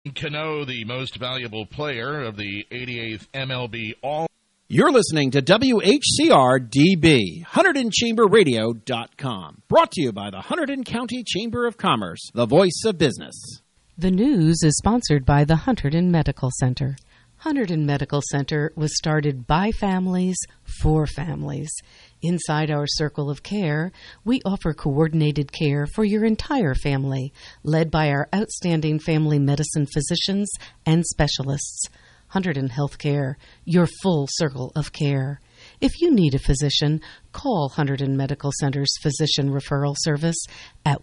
Cano, the most valuable player of the 88th MLB All. You're listening to WHCR-DB, HunterdonChamberRadio.com. Brought to you by the Hunterdon County Chamber of Commerce, the voice of business. The news is sponsored by the Hunterdon Medical Center. Hunterdon Medical Center was started by families for families. Inside our circle of care, we offer coordinated care for your entire family, led by our outstanding family medicine physicians and specialists. Hunterdon Healthcare, your full circle of care. If you need a physician, call Hunterdon Medical Center's Physician Referral Service at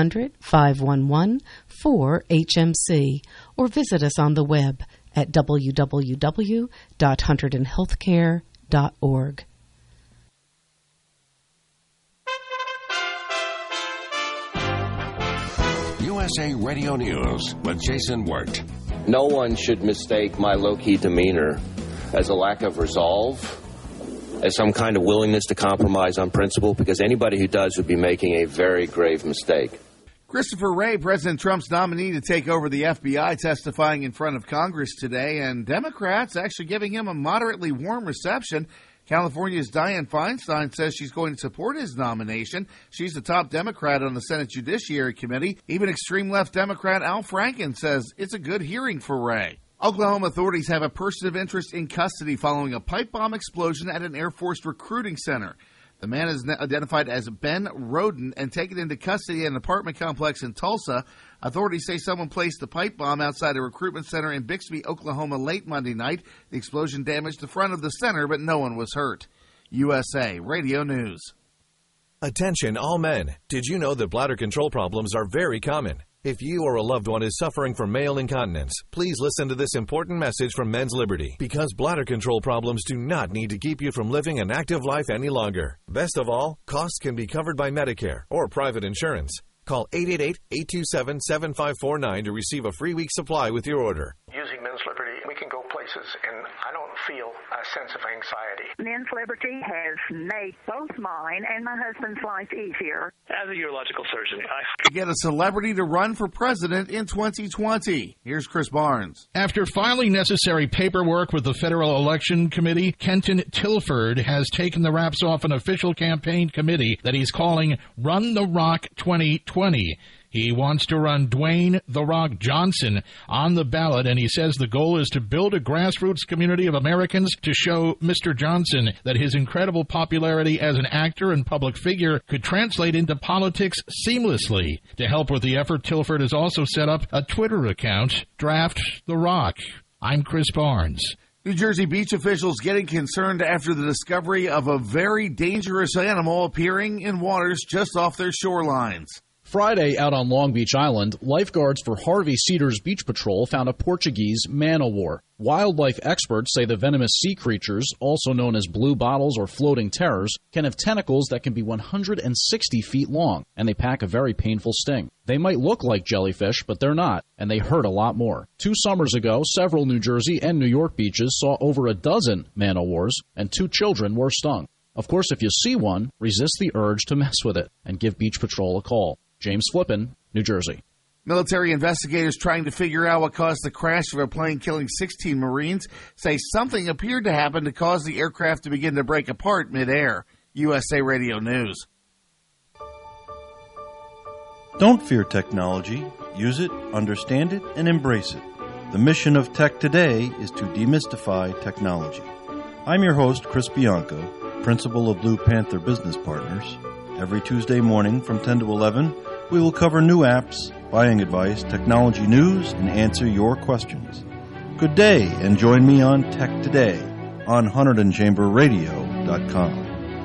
1-800-511-4HMC or visit us on the web at www.hunterdonhealthcare.org. USA Radio News with Jason Wirt. No one should mistake my low-key demeanor as a lack of resolve, as some kind of willingness to compromise on principle, because anybody who does would be making a very grave mistake. Christopher Wray, President Trump's nominee to take over the FBI, testifying in front of Congress today, and Democrats actually giving him a moderately warm reception. California's Dianne Feinstein says she's going to support his nomination. She's the top Democrat on the Senate Judiciary Committee. Even extreme left Democrat Al Franken says it's a good hearing for Wray. Oklahoma authorities have a person of interest in custody following a pipe bomb explosion at an Air Force recruiting center. The man is identified as Ben Roden and taken into custody at an apartment complex in Tulsa. Authorities say someone placed the pipe bomb outside a recruitment center in Bixby, Oklahoma, late Monday night. The explosion damaged the front of the center, but no one was hurt. USA Radio News. Attention all men. Did you know that bladder control problems are very common? If you or a loved one is suffering from male incontinence, please listen to this important message from Men's Liberty, because bladder control problems do not need to keep you from living an active life any longer. Best of all, costs can be covered by Medicare or private insurance. Call 888-827-7549 to receive a free week supply with your order. Using Men's Liberty, we can go places, and I don't feel a sense of anxiety. Men's Liberty has made both mine and my husband's life easier. As a urological surgeon, Get a celebrity to run for president in 2020. Here's Chris Barnes. After filing necessary paperwork with the Federal Election Committee, Kenton Tilford has taken the wraps off an official campaign committee that he's calling Run the Rock 2020. He wants to run Dwayne "The Rock" Johnson on the ballot, and he says the goal is to build a grassroots community of Americans to show Mr. Johnson that his incredible popularity as an actor and public figure could translate into politics seamlessly. To help with the effort, Tilford has also set up a Twitter account, Draft the Rock. I'm Chris Barnes. New Jersey beach officials getting concerned after the discovery of a very dangerous animal appearing in waters just off their shorelines. Friday, out on Long Beach Island, lifeguards for Harvey Cedars Beach Patrol found a Portuguese man-o-war. Wildlife experts say the venomous sea creatures, also known as blue bottles or floating terrors, can have tentacles that can be 160 feet long, and they pack a very painful sting. They might look like jellyfish, but they're not, and they hurt a lot more. 2 summers ago, several New Jersey and New York beaches saw over a dozen man-o-wars, and 2 children were stung. Of course, if you see one, resist the urge to mess with it, and give Beach Patrol a call. James Flippin, New Jersey. Military investigators trying to figure out what caused the crash of a plane killing 16 Marines say something appeared to happen to cause the aircraft to begin to break apart midair. USA Radio News. Don't fear technology. Use it, understand it, and embrace it. The mission of Tech Today is to demystify technology. I'm your host, Chris Bianco, principal of Blue Panther Business Partners. Every Tuesday morning from 10 to 11, we will cover new apps, buying advice, technology news, and answer your questions. Good day, and join me on Tech Today on HunterdonChamberRadio.com.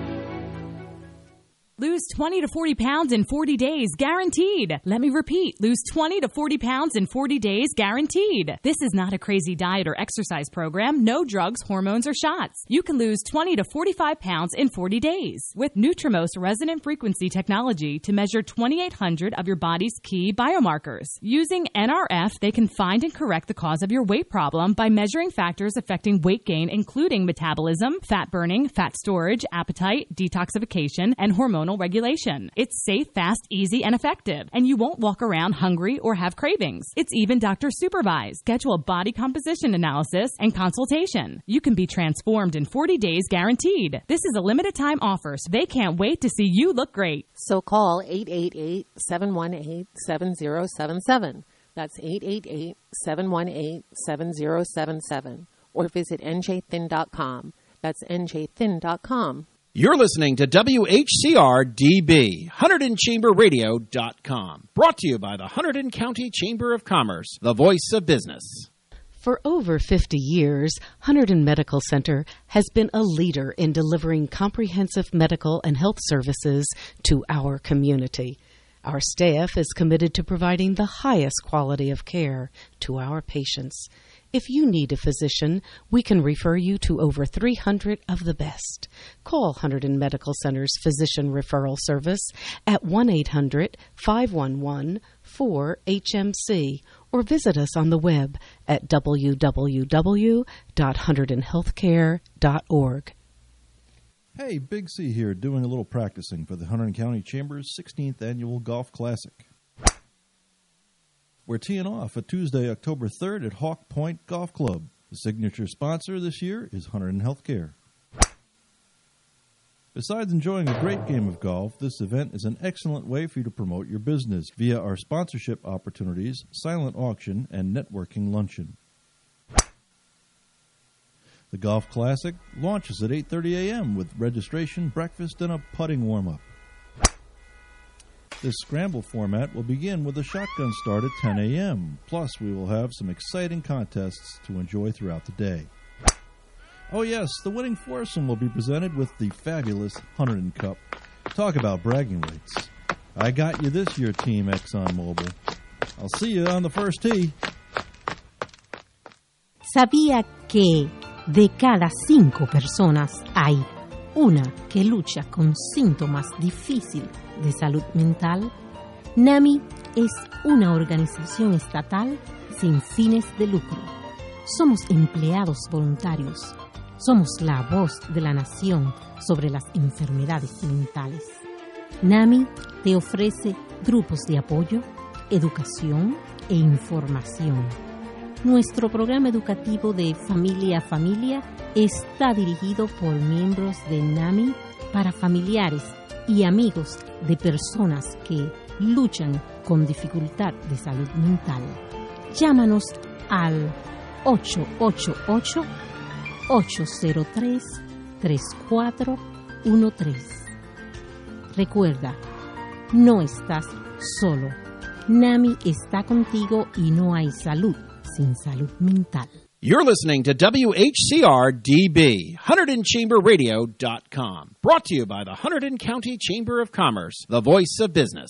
Lose 20 to 40 pounds in 40 days, guaranteed. Let me repeat, lose 20 to 40 pounds in 40 days, guaranteed. This is not a crazy diet or exercise program. No drugs, hormones, or shots. You can lose 20 to 45 pounds in 40 days with Nutrimost resonant frequency technology to measure 2,800 of your body's key biomarkers. Using NRF, they can find and correct the cause of your weight problem by measuring factors affecting weight gain, including metabolism, fat burning, fat storage, appetite, detoxification, and hormonal nutritional regulation. It's safe, fast, easy, and effective, and you won't walk around hungry or have cravings. It's even doctor supervised. Schedule a body composition analysis and consultation. You can be transformed in 40 days guaranteed. This is a limited time offer, so they can't wait to see you look great. So call 888-718-7077. That's 888-718-7077. Or visit njthin.com. That's njthin.com. You're listening to WHCR-DB, HunterdonChamberRadio.com. Brought to you by the Hunterdon County Chamber of Commerce, the voice of business. For over 50 years, Hunterdon Medical Center has been a leader in delivering comprehensive medical and health services to our community. Our staff is committed to providing the highest quality of care to our patients. If you need a physician, we can refer you to over 300 of the best. Call Hunterdon Medical Center's Physician Referral Service at 1-800-511-4HMC or visit us on the web at www.hunterdonhealthcare.org. Hey, Big C here, doing a little practicing for the Hunterdon County Chamber's 16th Annual Golf Classic. We're teeing off at Tuesday, October 3rd at Hawk Point Golf Club. The signature sponsor this year is Hunterdon Healthcare. Besides enjoying a great game of golf, this event is an excellent way for you to promote your business via our sponsorship opportunities, silent auction, and networking luncheon. The Golf Classic launches at 8:30 a.m. with registration, breakfast, and a putting warm-up. This scramble format will begin with a shotgun start at 10 a.m. Plus, we will have some exciting contests to enjoy throughout the day. Oh yes, the winning foursome will be presented with the fabulous Hunterdon Cup. Talk about bragging rights. I got you this year, Team ExxonMobil. I'll see you on the first tee. ¿Sabía que de cada 5 personas hay una que lucha con síntomas difíciles de salud mental? NAMI es una organización estatal sin fines de lucro. Somos empleados voluntarios. Somos la voz de la nación sobre las enfermedades mentales. NAMI te ofrece grupos de apoyo, educación e información. Nuestro programa educativo de Familia a Familia está dirigido por miembros de NAMI para familiares y amigos de personas que luchan con dificultad de salud mental. Llámanos al 888-803-3413. Recuerda, no estás solo. NAMI está contigo y no hay salud sin salud mental. You're listening to WHCR-DB, HunterdonChamberRadio.com. Brought to you by the Hunterdon County Chamber of Commerce, the voice of business.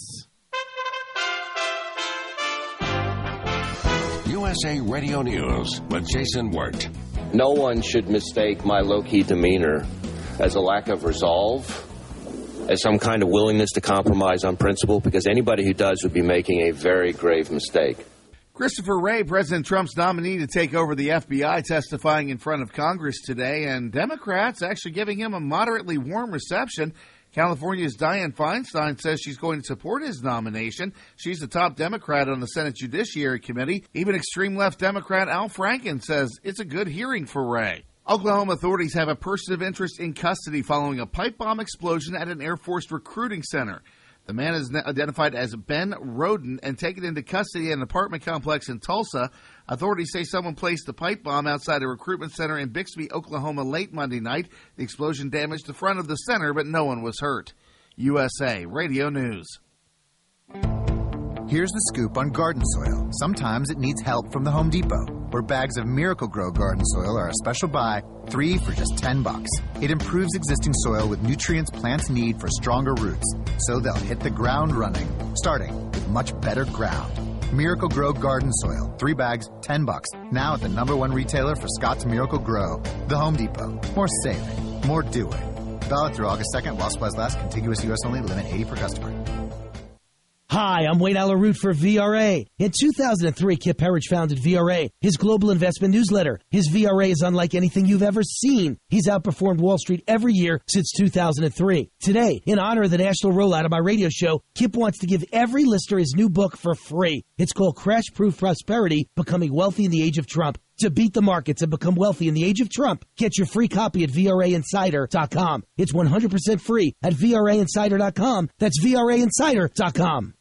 USA Radio News with Jason Wirt. No one should mistake my low-key demeanor as a lack of resolve, as some kind of willingness to compromise on principle, because anybody who does would be making a very grave mistake. Christopher Wray, President Trump's nominee to take over the FBI, testifying in front of Congress today, and Democrats actually giving him a moderately warm reception. California's Dianne Feinstein says she's going to support his nomination. She's the top Democrat on the Senate Judiciary Committee. Even extreme left Democrat Al Franken says it's a good hearing for Wray. Oklahoma authorities have a person of interest in custody following a pipe bomb explosion at an Air Force recruiting center. The man is identified as Ben Roden and taken into custody at an apartment complex in Tulsa. Authorities say someone placed the pipe bomb outside a recruitment center in Bixby, Oklahoma late Monday night. The explosion damaged the front of the center, but no one was hurt. USA Radio News. Here's the scoop on garden soil. Sometimes it needs help from the Home Depot, where bags of Miracle-Gro garden soil are a special buy, 3 for just $10. It improves existing soil with nutrients plants need for stronger roots, so they'll hit the ground running, starting with much better ground. Miracle-Gro garden soil, 3 bags, $10. Now at the #1 retailer for Scott's Miracle-Gro, the Home Depot. More saving, more doing. Valid through August 2nd while supplies last. Contiguous U.S. only. Limit 80 per customer. Hi, I'm Wayne Alaroot for VRA. In 2003, Kip Herridge founded VRA, his global investment newsletter. His VRA is unlike anything you've ever seen. He's outperformed Wall Street every year since 2003. Today, in honor of the national rollout of my radio show, Kip wants to give every listener his new book for free. It's called Crash Proof Prosperity, Becoming Wealthy in the Age of Trump. To beat the markets and become wealthy in the age of Trump, get your free copy at VRAinsider.com. It's 100% free at VRAinsider.com. That's VRAinsider.com.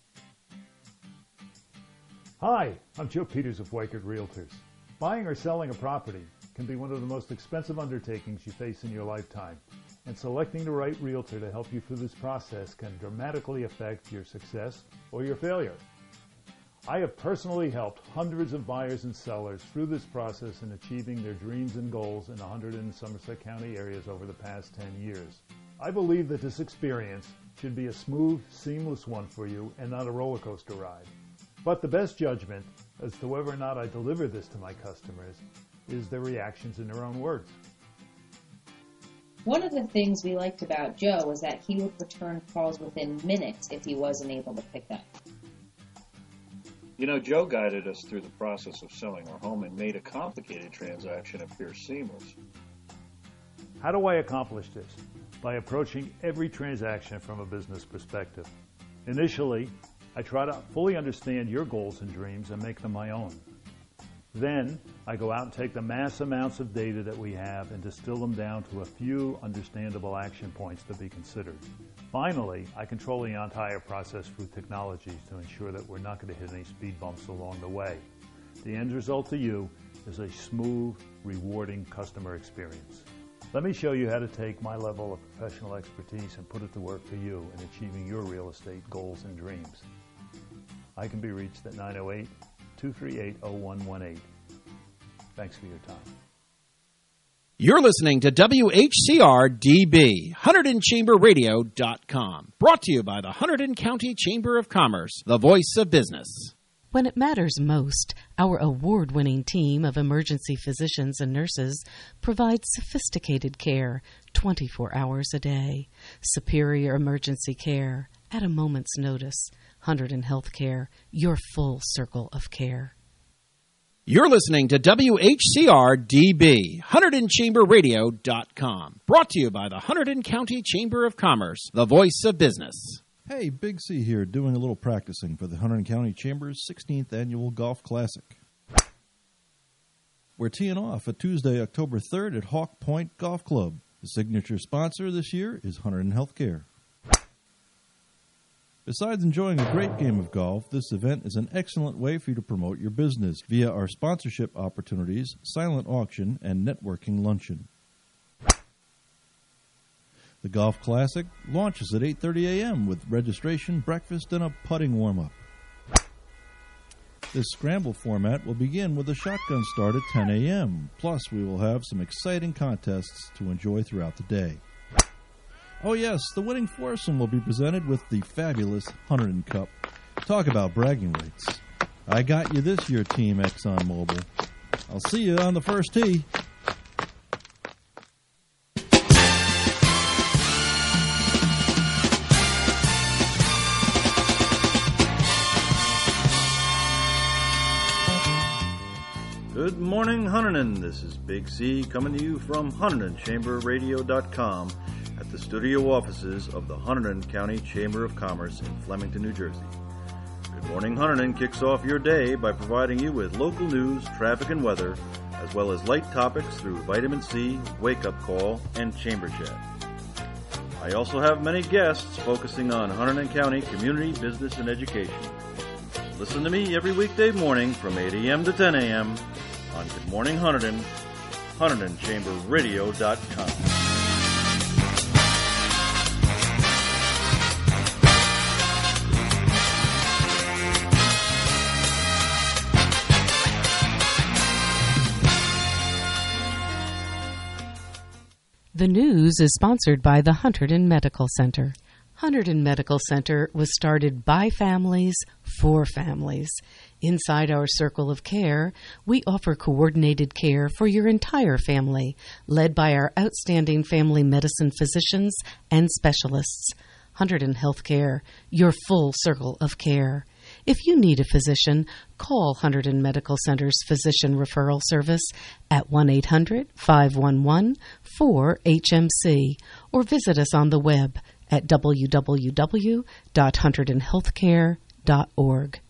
Hi, I'm Joe Peters of Weichert Realtors. Buying or selling a property can be one of the most expensive undertakings you face in your lifetime, and selecting the right realtor to help you through this process can dramatically affect your success or your failure. I have personally helped hundreds of buyers and sellers through this process in achieving their dreams and goals in 100 and Somerset County areas over the past 10 years. I believe that this experience should be a smooth, seamless one for you and not a roller coaster ride. But the best judgment as to whether or not I deliver this to my customers is their reactions in their own words. One of the things we liked about Joe was that he would return calls within minutes if he wasn't able to pick up. You know, Joe guided us through the process of selling our home and made a complicated transaction appear seamless. How do I accomplish this? By approaching every transaction from a business perspective. Initially, I try to fully understand your goals and dreams and make them my own. Then, I go out and take the mass amounts of data that we have and distill them down to a few understandable action points to be considered. Finally, I control the entire process through technologies to ensure that we're not going to hit any speed bumps along the way. The end result to you is a smooth, rewarding customer experience. Let me show you how to take my level of professional expertise and put it to work for you in achieving your real estate goals and dreams. I can be reached at 908-238-0118. Thanks for your time. You're listening to WHCR-DB, HunterdonChamberRadio.com. Brought to you by the Hunterdon County Chamber of Commerce, the voice of business. When it matters most, our award-winning team of emergency physicians and nurses provides sophisticated care 24 hours a day. Superior emergency care at a moment's notice. Hunterdon Healthcare, your full circle of care. You're listening to WHCR-DB, HunterdonChamberRadio.com. Brought to you by the Hunterdon County Chamber of Commerce, the voice of business. Hey, Big C here, doing a little practicing for the Hunterdon County Chamber's 16th Annual Golf Classic. We're teeing off at Tuesday, October 3rd at Hawk Point Golf Club. The signature sponsor this year is Hunterdon Healthcare. Besides enjoying a great game of golf, this event is an excellent way for you to promote your business via our sponsorship opportunities, silent auction, and networking luncheon. The Golf Classic launches at 8:30 a.m. with registration, breakfast, and a putting warm-up. This scramble format will begin with a shotgun start at 10 a.m. Plus, we will have some exciting contests to enjoy throughout the day. Oh yes, the winning foursome will be presented with the fabulous Hunterdon Cup. Talk about bragging rights. I got you this year, Team ExxonMobil. I'll see you on the first tee. Good morning, Hunterdon. This is Big C coming to you from HunterdonChamberRadio.com at the studio offices of the Hunterdon County Chamber of Commerce in Flemington, New Jersey. Good Morning Hunterdon kicks off your day by providing you with local news, traffic, and weather, as well as light topics through Vitamin C, Wake Up Call, and Chamber Chat. I also have many guests focusing on Hunterdon County community, business, and education. Listen to me every weekday morning from 8 a.m. to 10 a.m. on Good Morning Hunterdon, HunterdonChamberRadio.com. The news is sponsored by the Hunterdon Medical Center. Hunterdon Medical Center was started by families for families. Inside our circle of care, we offer coordinated care for your entire family, led by our outstanding family medicine physicians and specialists. Hunterdon Healthcare, your full circle of care. If you need a physician, call Hunterdon Medical Center's Physician Referral Service at 1-800-511-4HMC or visit us on the web at www.hunterdonhealthcare.org.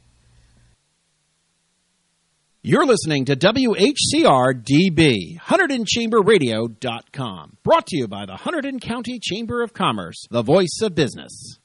You're listening to WHCR-DB, HunterdonChamberRadio.com. Brought to you by the Hunterdon County Chamber of Commerce, the voice of business.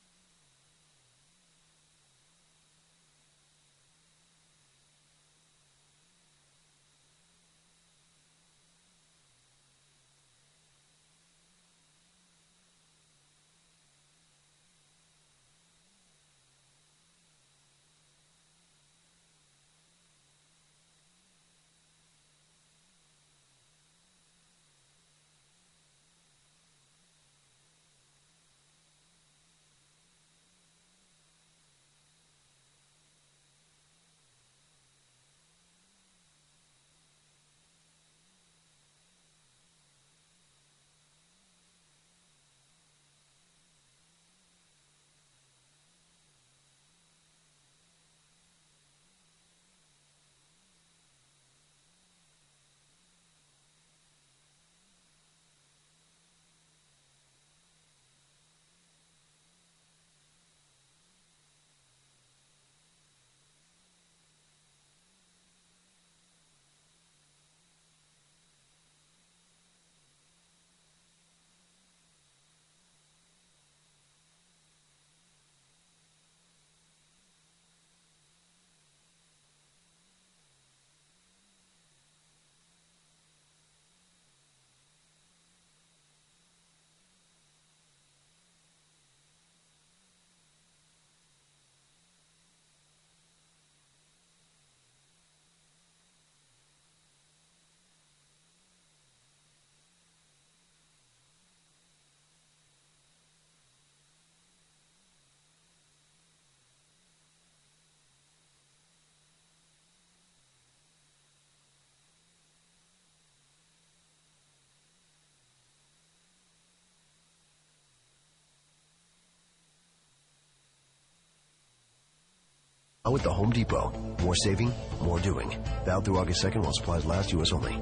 Now at the Home Depot. More saving, more doing. Valid through August 2nd while supplies last. U.S. only.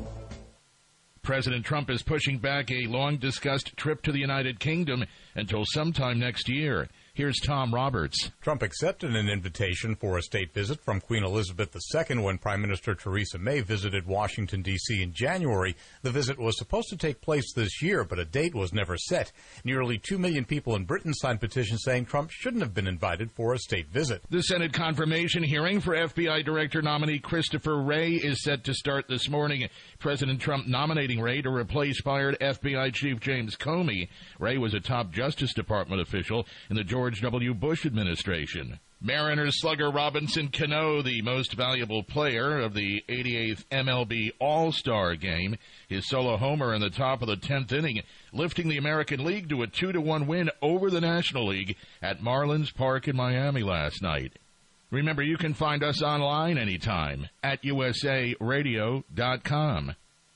President Trump is pushing back a long-discussed trip to the United Kingdom until sometime next year. Here's Tom Roberts. Trump accepted an invitation for a state visit from Queen Elizabeth II when Prime Minister Theresa May visited Washington, D.C. in January. The visit was supposed to take place this year, but a date was never set. Nearly 2 million people in Britain signed petitions saying Trump shouldn't have been invited for a state visit. The Senate confirmation hearing for FBI Director nominee Christopher Wray is set to start this morning. President Trump nominating Wray to replace fired FBI Chief James Comey. Wray was a top Justice Department official in the George W. Bush administration. Mariners slugger Robinson Cano, the most valuable player of the 88th MLB All-Star Game. His solo homer in the top of the 10th inning, lifting the American League to a 2-1 win over the National League at Marlins Park in Miami last night. Remember, you can find us online anytime at usaradio.com.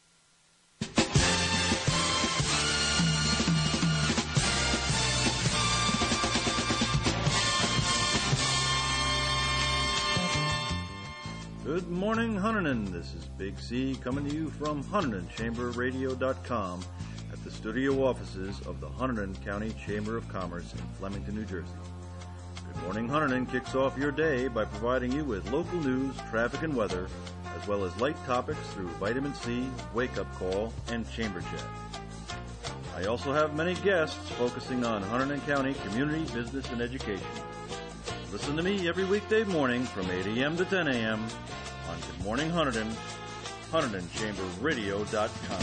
Good morning, Hunterdon. This is Big C coming to you from HunterdonChamberRadio.com at the studio offices of the Hunterdon County Chamber of Commerce in Flemington, New Jersey. Good Morning Hunterdon kicks off your day by providing you with local news, traffic, and weather, as well as light topics through Vitamin C, Wake Up Call, and Chamber Chat. I also have many guests focusing on Hunterdon County community, business, and education. Listen to me every weekday morning from 8 a.m. to 10 a.m. on Good Morning Hunterdon, HunterdonChamberRadio.com.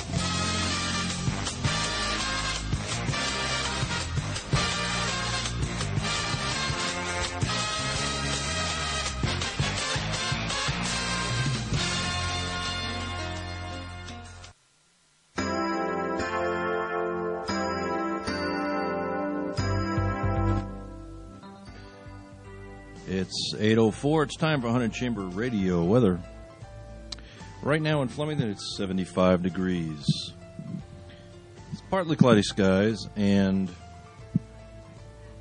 It's 8:04. It's time for Hunterdon Chamber Radio weather. Right now in Flemington, it's 75 degrees. It's partly cloudy skies, and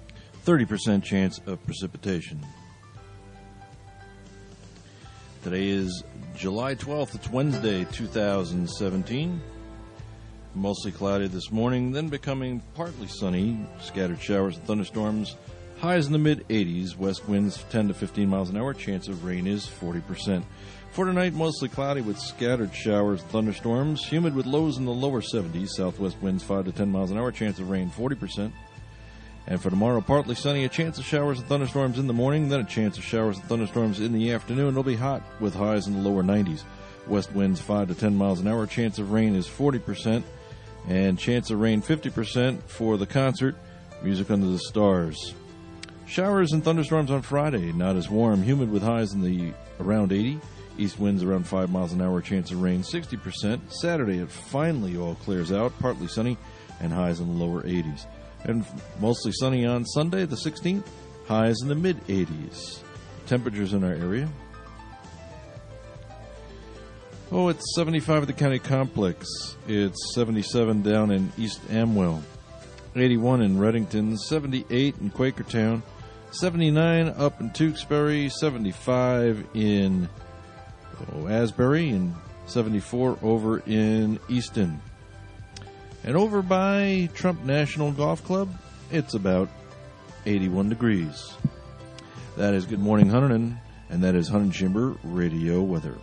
30% chance of precipitation. Today is July 12th. It's Wednesday, 2017. Mostly cloudy this morning, then becoming partly sunny. Scattered showers and thunderstorms. Highs in the mid-80s. West winds 10 to 15 miles an hour. Chance of rain is 40%. For tonight, mostly cloudy with scattered showers and thunderstorms. Humid with lows in the lower 70s. Southwest winds 5 to 10 miles an hour. Chance of rain 40%. And for tomorrow, partly sunny. A chance of showers and thunderstorms in the morning. Then a chance of showers and thunderstorms in the afternoon. It'll be hot with highs in the lower 90s. West winds 5 to 10 miles an hour. Chance of rain is 40%. And chance of rain 50% for the concert, Music Under the Stars. Showers and thunderstorms on Friday, not as warm. Humid with highs in the around 80. East winds around 5 miles an hour. Chance of rain 60%. Saturday, it finally all clears out. Partly sunny and highs in the lower 80s. And mostly sunny on Sunday, the 16th. Highs in the mid-80s. Temperatures in our area. Oh, it's 75 at the county complex. It's 77 down in East Amwell. 81 in Reddington. 78 in Quakertown. 79 up in Tewksbury. 75 in Asbury. And 74 over in Easton. And over by Trump National Golf Club, it's about 81 degrees. That is Good Morning Huntington, and that is Huntington Chamber Radio Weather.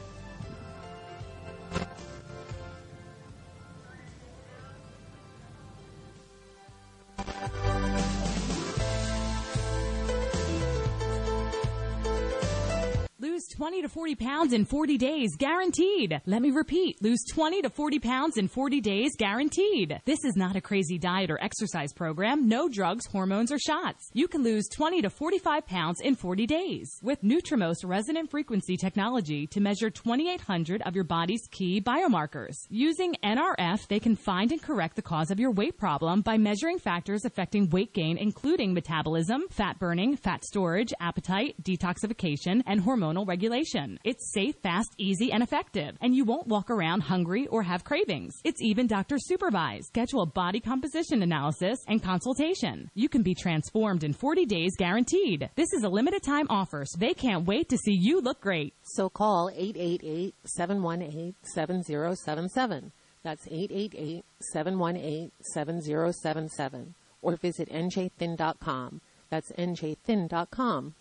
Lose 20 to 40 pounds in 40 days, guaranteed. Let me repeat, lose 20 to 40 pounds in 40 days, guaranteed. This is not a crazy diet or exercise program. No drugs, hormones, or shots. You can lose 20 to 45 pounds in 40 days with Nutrimost resonant frequency technology to measure 2,800 of your body's key biomarkers. Using NRF, they can find and correct the cause of your weight problem by measuring factors affecting weight gain, including metabolism, fat burning, fat storage, appetite, detoxification, and hormonal regulation. It's safe, fast, easy, and effective, and you won't walk around hungry or have cravings. It's even doctor supervised. Schedule a body composition analysis and consultation. You can be transformed in 40 days guaranteed. This is a limited time offer, so they can't wait to see you look great. So call 888-718-7077. That's 888-718-7077. Or visit njthin.com. That's njthin.com.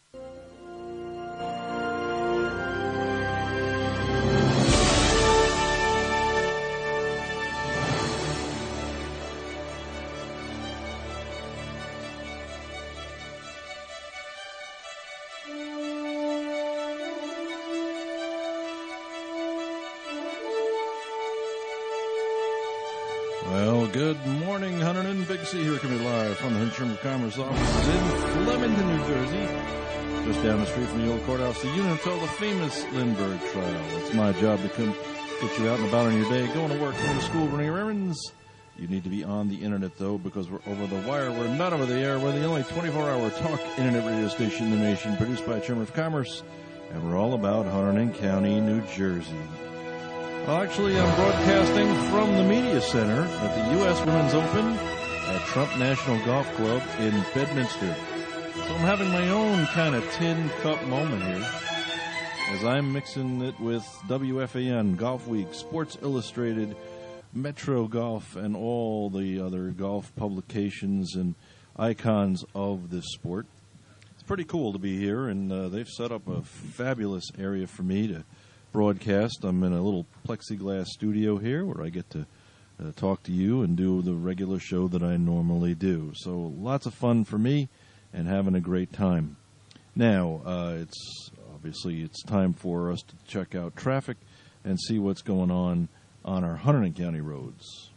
Well, good morning, Huntington. Big C here coming live from the Huntington Chamber of Commerce offices in Flemington, New Jersey. Just down the street from the old courthouse, the Unitil, the famous Lindbergh Trial. It's my job to come get you out and about on your day, going to work, going to school, running your errands. You need to be on the internet, though, because we're over the wire. We're not over the air. We're the only 24-hour talk internet radio station in the nation, produced by Chamber of Commerce, and we're all about Huntington County, New Jersey. Well, actually, I'm broadcasting from the Media Center at the U.S. Women's Open at Trump National Golf Club in Bedminster. So I'm having my own kind of tin cup moment here as I'm mixing it with WFAN, Golf Week, Sports Illustrated, Metro Golf, and all the other golf publications and icons of this sport. It's pretty cool to be here, and they've set up a fabulous area for me to broadcast. I'm in a little plexiglass studio here where I get to talk to you and do the regular show that I normally do. So lots of fun for me and having a great time. Now, it's time for us to check out traffic and see what's going on our Huntington County roads.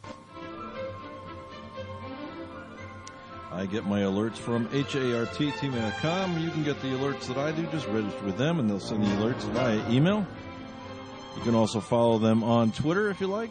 I get my alerts from HARTTV.com. You can get the alerts that I do. Just register with them, and they'll send the alerts via email. You can also follow them on Twitter if you like.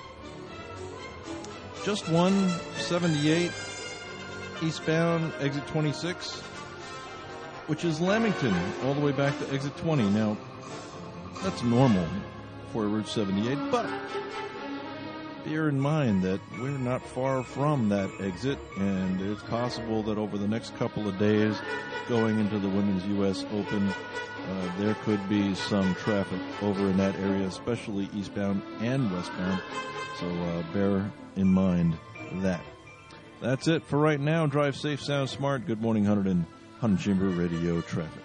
Just 178 eastbound, exit 26, which is Lamington, all the way back to exit 20. Now, that's normal for Route 78, but bear in mind that we're not far from that exit, and it's possible that over the next couple of days going into the Women's U.S. Open, there could be some traffic over in that area, especially eastbound and westbound, so bear in mind that. That's it for right now. Drive safe, sound smart. Good morning, Hunterdon Chamber Radio traffic.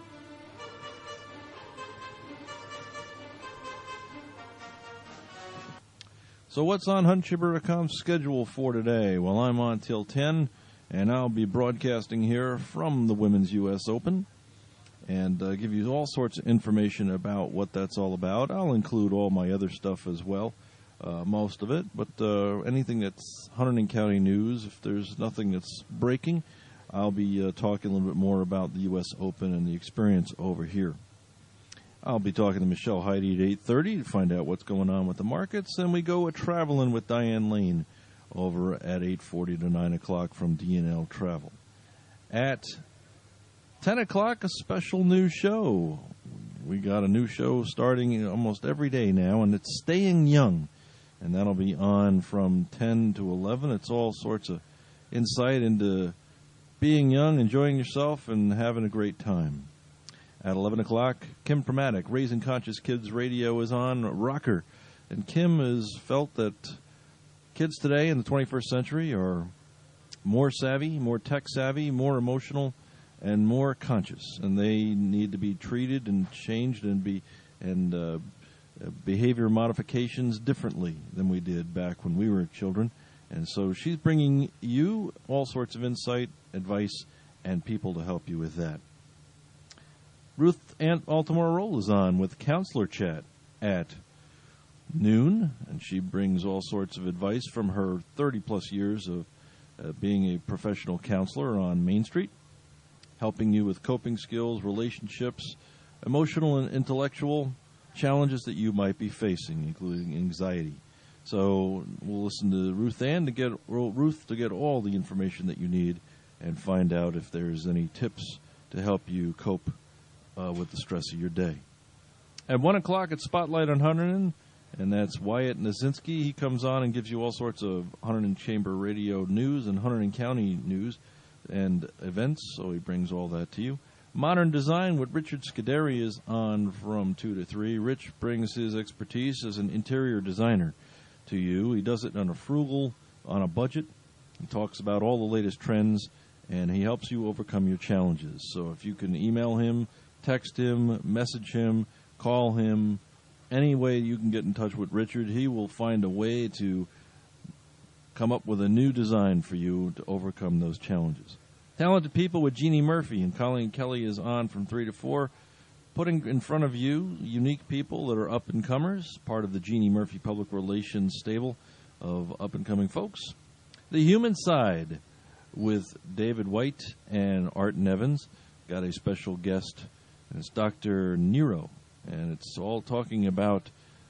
So what's on HuntChamber.com's schedule for today? Well, I'm on till 10, and I'll be broadcasting here from the Women's U.S. Open and give you all sorts of information about what that's all about. I'll include all my other stuff as well, most of it, but anything that's Hunterdon County news, if there's nothing that's breaking, I'll be talking a little bit more about the U.S. Open and the experience over here. I'll be talking to Michelle Heide at 8:30 to find out what's going on with the markets. And we go traveling with Diane Lane over at 8:40 to 9 o'clock from D&L Travel. At 10 o'clock, a special new show. We got a new show starting almost every day now, and it's Staying Young. And that'll be on from 10 to 11. It's all sorts of insight into being young, enjoying yourself, and having a great time. At 11 o'clock, Kim Pramatic, Raising Conscious Kids Radio, is on Rocker. And Kim has felt that kids today in the 21st century are more savvy, more tech savvy, more emotional, and more conscious. And they need to be treated and changed and behavior modifications differently than we did back when we were children. And so she's bringing you all sorts of insight, advice, and people to help you with that. Ruth Ann Altamore-Roll is on with Counselor Chat at noon, and she brings all sorts of advice from her 30-plus years of being a professional counselor on Main Street, helping you with coping skills, relationships, emotional and intellectual challenges that you might be facing, including anxiety. So we'll listen to Ruth Ann to get all the information that you need and find out if there's any tips to help you cope with the stress of your day. At 1 o'clock, it's Spotlight on Hunterdon, and that's Wyatt Nazinski. He comes on and gives you all sorts of Hunterdon Chamber Radio news and Hunterdon County news and events, so he brings all that to you. Modern Design with Richard Scuderi is on from 2 to 3. Rich brings his expertise as an interior designer to you. He does it on a budget. He talks about all the latest trends, and he helps you overcome your challenges. So if you can email him, text him, message him, call him, any way you can get in touch with Richard, he will find a way to come up with a new design for you to overcome those challenges. Talented People with Jeannie Murphy and Colleen Kelly is on from 3 to 4, putting in front of you unique people that are up-and-comers, part of the Jeannie Murphy Public Relations stable of up-and-coming folks. The Human Side with David White and Art Nevins. Got a special guest, and it's Dr. Nero, and it's all talking about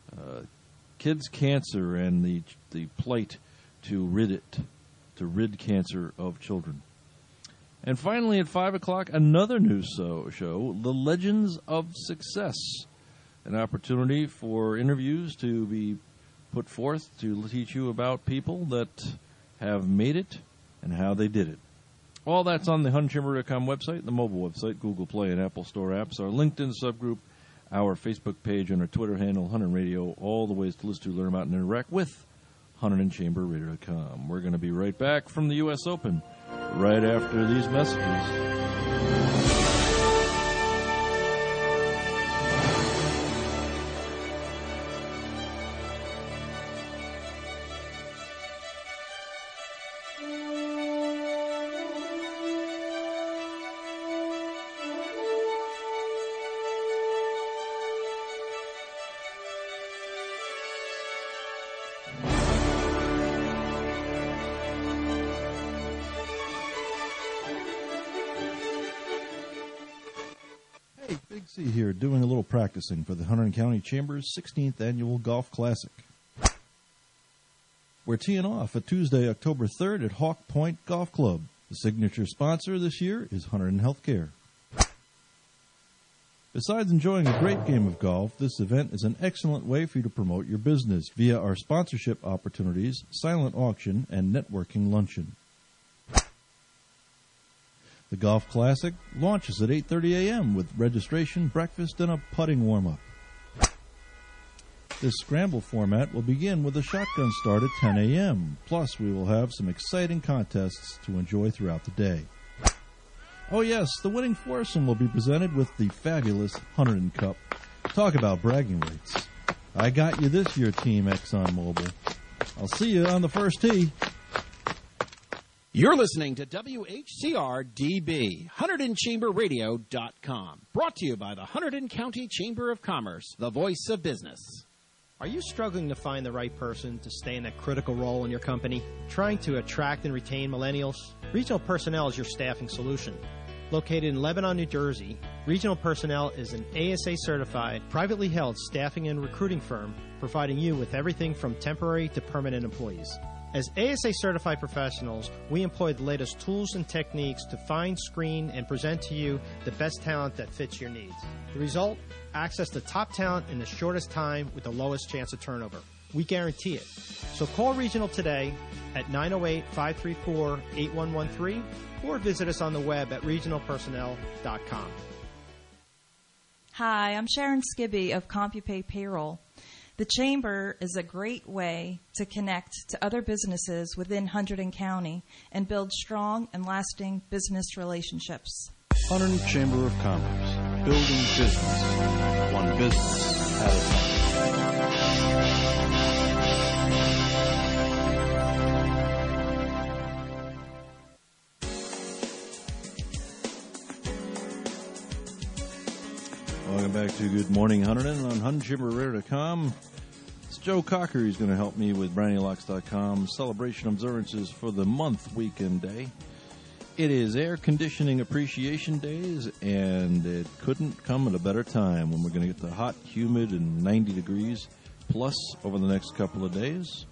kids' cancer and the plight to rid cancer of children. And finally, at 5 o'clock, another news show, The Legends of Success, an opportunity for interviews to be put forth to teach you about people that have made it and how they did it. All that's on the HuntChamber.com website, the mobile website, Google Play and Apple Store apps, our LinkedIn subgroup, our Facebook page, and our Twitter handle, Hunterdon Radio, all the ways to listen to, learn about, and interact with HunterdonChamberRadio.com. We're going to be right back from the U.S. Open right after these messages. Here doing a little practicing for the Hunterdon County Chamber's 16th Annual Golf Classic. We're teeing off at Tuesday, October 3rd at Hawk Point Golf Club. The signature sponsor this year is Hunterdon Healthcare. Besides enjoying a great game of golf, this event is an excellent way for you to promote your business via our sponsorship opportunities, silent auction, and networking luncheon. The Golf Classic launches at 8:30 a.m. with registration, breakfast, and a putting warm-up. This scramble format will begin with a shotgun start at 10 a.m. Plus, we will have some exciting contests to enjoy throughout the day. Oh yes, the winning foursome will be presented with the fabulous Hunterdon Cup. Talk about bragging rights. I got you this year, Team ExxonMobil. I'll see you on the first tee. You're listening to WHCR-DB, HunterdonChamberRadio.com. Brought to you by the Hunterdon County Chamber of Commerce, the voice of business. Are you struggling to find the right person to stay in that critical role in your company? Trying to attract and retain millennials? Regional Personnel is your staffing solution. Located in Lebanon, New Jersey, Regional Personnel is an ASA-certified, privately held staffing and recruiting firm providing you with everything from temporary to permanent employees. As ASA-certified professionals, we employ the latest tools and techniques to find, screen, and present to you the best talent that fits your needs. The result? Access to top talent in the shortest time with the lowest chance of turnover. We guarantee it. So call Regional today at 908-534-8113 or visit us on the web at regionalpersonnel.com. Hi, I'm Sharon Skibby of CompuPay Payroll. The Chamber is a great way to connect to other businesses within Hunterdon County and build strong and lasting business relationships. Hunterdon Chamber of Commerce, building business, one business at a time. Welcome back to Good Morning Hunterdon on HunterdonChamberRadio.com. It's Joe Cocker. He's going to help me with BrownieLocks.com celebration observances for the month weekend day. It is Air Conditioning Appreciation Days, and it couldn't come at a better time when we're going to get the hot, humid, and 90 degrees plus over the next couple of days.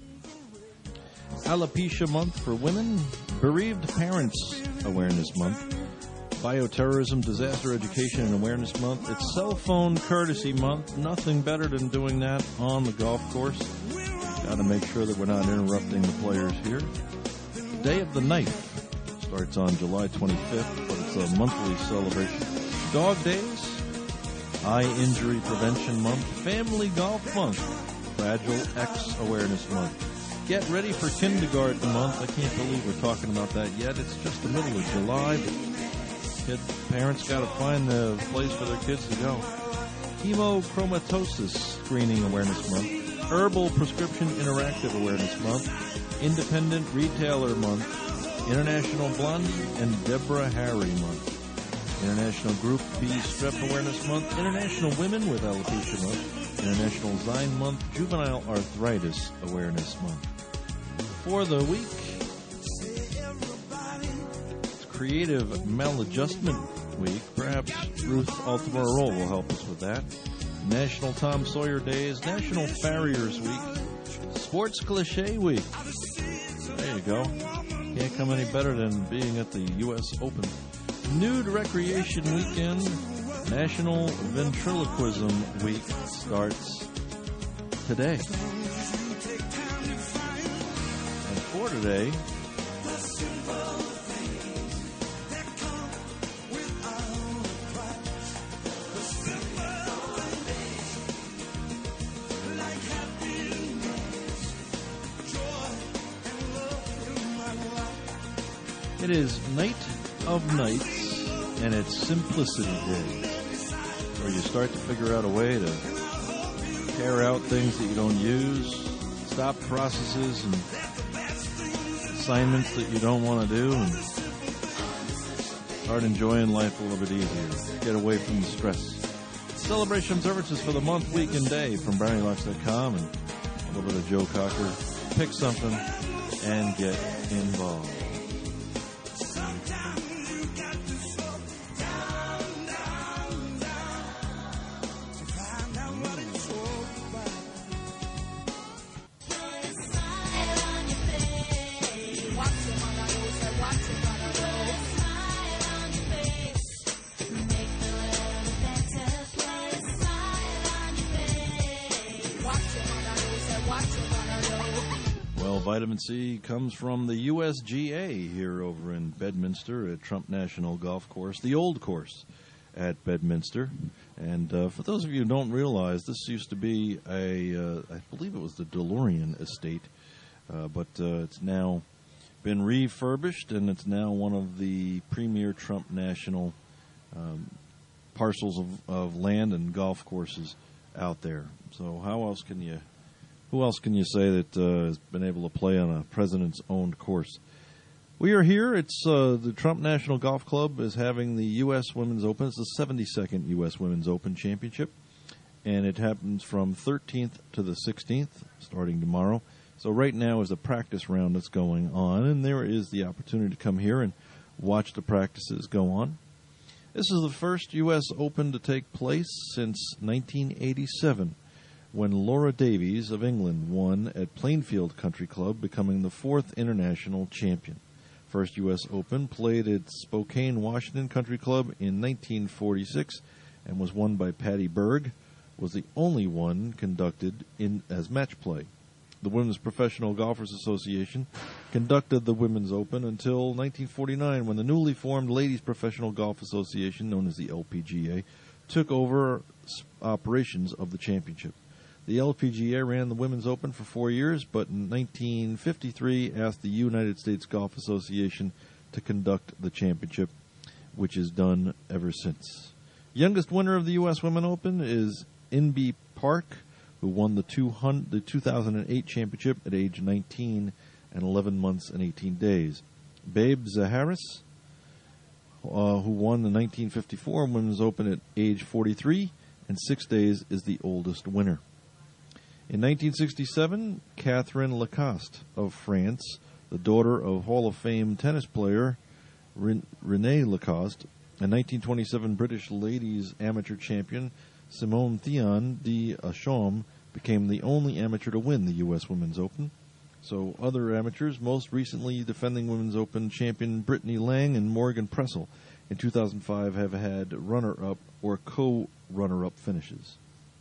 Alopecia Month for women, Bereaved Parents Awareness Month, Bioterrorism, Disaster Education and Awareness Month. It's Cell Phone Courtesy Month. Nothing better than doing that on the golf course. Got to make sure that we're not interrupting the players here. Day of the Knife starts on July 25th, but it's a monthly celebration. Dog Days, Eye Injury Prevention Month, Family Golf Month, Fragile X Awareness Month. Get ready for Kindergarten Month. I can't believe we're talking about that yet. It's just the middle of July, but parents got to find the place for their kids to go. Hemochromatosis Screening Awareness Month, Herbal Prescription Interactive Awareness Month, Independent Retailer Month, International Blondie and Deborah Harry Month, International Group B Strep Awareness Month, International Women with Alopecia Month, International Zyme Month, Juvenile Arthritis Awareness Month. For the week, Creative Maladjustment Week. Perhaps Ruth Altamora Roll will help us with that. National Tom Sawyer Days, National Farriers Week, Sports Cliche Week. There you go. Can't come any better than being at the U.S. Open. Nude Recreation Weekend, National Ventriloquism Week starts today. And for today, it is Night of Nights, and it's Simplicity Day, where you start to figure out a way to tear out things that you don't use, stop processes and assignments that you don't want to do, and start enjoying life a little bit easier. Get away from the stress. Celebration observances for the month, week, and day from BrownieLocks.com, and a little bit of Joe Cocker. Pick something and get involved. vitamin C comes from the USGA here over in Bedminster at Trump National Golf Course, the old course at Bedminster. And for those of you who don't realize, this used to be I believe it was the DeLorean estate, but it's now been refurbished, and it's now one of the premier Trump National parcels of land and golf courses out there. So who else can you say that has been able to play on a president's owned course? We are here. It's the Trump National Golf Club is having the U.S. Women's Open. It's the 72nd U.S. Women's Open Championship, and it happens from 13th to the 16th, starting tomorrow. So right now is a practice round that's going on, and there is the opportunity to come here and watch the practices go on. This is the first U.S. Open to take place since 1987, when Laura Davies of England won at Plainfield Country Club, becoming the fourth international champion. First U.S. Open played at Spokane, Washington Country Club in 1946 and was won by Patty Berg, was the only one conducted as match play. The Women's Professional Golfers Association conducted the Women's Open until 1949, when the newly formed Ladies Professional Golf Association, known as the LPGA, took over operations of the championship. The LPGA ran the Women's Open for 4 years, but in 1953 asked the United States Golf Association to conduct the championship, which is done ever since. Youngest winner of the U.S. Women's Open is Inbee Park, who won the 2008 championship at age 19 and 11 months and 18 days. Babe Zaharis, who won the 1954 Women's Open at age 43 and 6 days, is the oldest winner. In 1967, Catherine Lacoste of France, the daughter of Hall of Fame tennis player René Lacoste, and 1927 British ladies amateur champion Simone Theon d'Achaume, became the only amateur to win the U.S. Women's Open. So other amateurs, most recently defending Women's Open champion Brittany Lang and Morgan Pressel, in 2005 have had runner-up or co-runner-up finishes.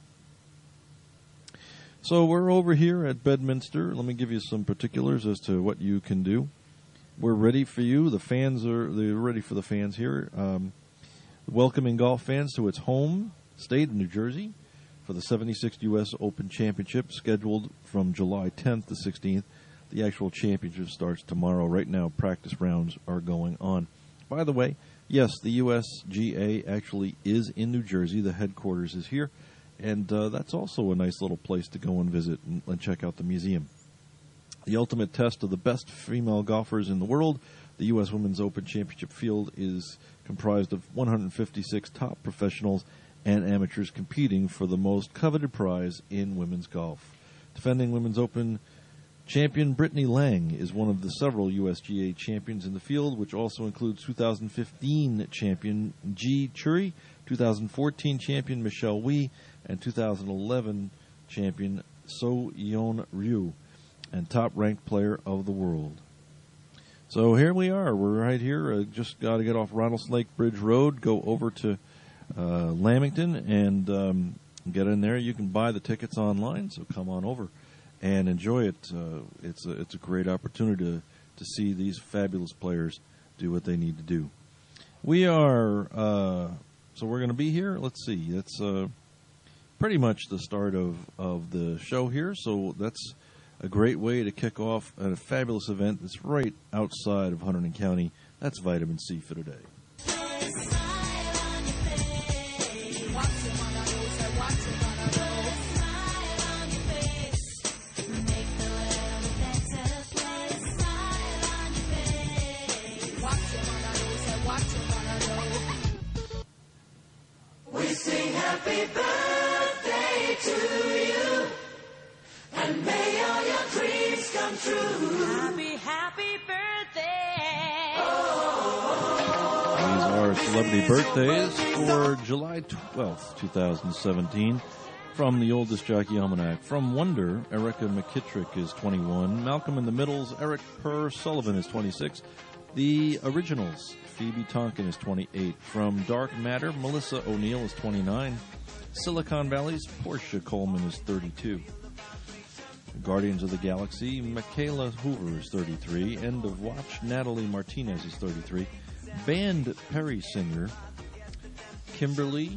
So we're over here at Bedminster. Let me give you some particulars as to what you can do. We're ready for you. They're ready for the fans here. Welcoming golf fans to its home state of New Jersey for the 76th U.S. Open Championship, scheduled from July 10th to 16th. The actual championship starts tomorrow. Right now, practice rounds are going on. By the way, yes, the USGA actually is in New Jersey. The headquarters is here, and that's also a nice little place to go and visit and check out the museum. The ultimate test of the best female golfers in the world, the U.S. Women's Open Championship field is comprised of 156 top professionals and amateurs competing for the most coveted prize in women's golf. Defending Women's Open champion Brittany Lang is one of the several USGA champions in the field, which also includes 2015 champion Ji Churi, 2014 champion Michelle Wee, and 2011 champion So Yeon Ryu, and top-ranked player of the world. So here we are. We're right here. Just got to get off Rattlesnake Bridge Road, go over to Lamington, and get in there. You can buy the tickets online, so come on over and enjoy it. It's a great opportunity to see these fabulous players do what they need to do. We are so we're going to be here. Let's see. It's pretty much the start of the show here, so that's a great way to kick off a fabulous event that's right outside of Hunterdon County. That's Vitamin C for today. We sing happy birthday to you, and may all your dreams come true. Happy birthday. These are celebrity birthdays for July 12th, 2017. From the Oldest Jockey Almanac. From Wonder, Erica McKittrick is 21. Malcolm in the Middle's Eric Purr Sullivan is 26. The Originals, Phoebe Tonkin is 28. From Dark Matter, Melissa O'Neill is 29. Silicon Valley's Portia Coleman is 32. Guardians of the Galaxy, Michaela Hoover is 33. End of Watch, Natalie Martinez is 33. Band Perry singer, Kimberly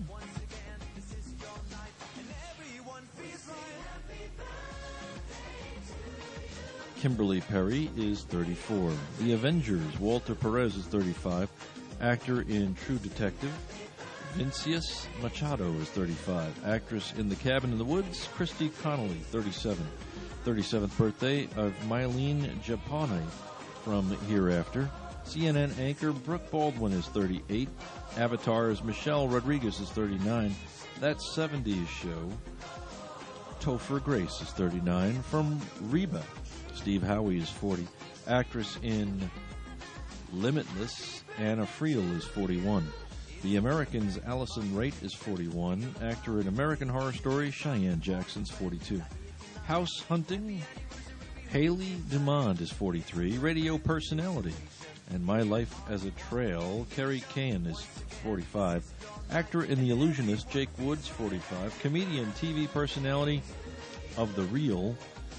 Perry is 34. The Avengers, Walter Perez is 35. Actor in True Detective, Vincius Machado is 35. Actress in The Cabin in the Woods, Christy Connolly, 37. 37th birthday of Mylene Japone from Hereafter. CNN anchor Brooke Baldwin is 38. Avatar's Michelle Rodriguez is 39. That 70s show, Topher Grace is 39. From Reba, Steve Howey is 40. Actress in Limitless, Anna Friel is 41. The Americans, Allison Raitt is 41. Actor in American Horror Story, Cheyenne Jackson's 42. House Hunting, Haley Dumond is 43. Radio Personality and My Life as a Trail, Kerry Cahan is 45. Actor in The Illusionist, Jake Woods, 45. Comedian, TV personality of The Real,